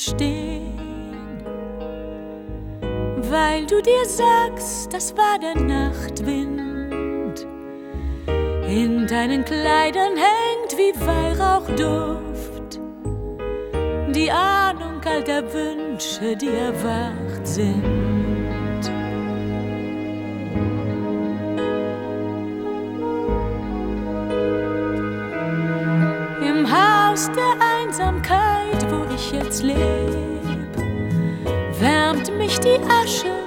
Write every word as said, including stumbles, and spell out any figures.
stehen, weil du dir sagst, das war der Nachtwind. In deinen Kleidern hängt wie Weihrauchduft die Ahnung alter Wünsche, die erwacht sind. Im Haus der Einsamkeit, wo ich jetzt leb, wärmt mich die Asche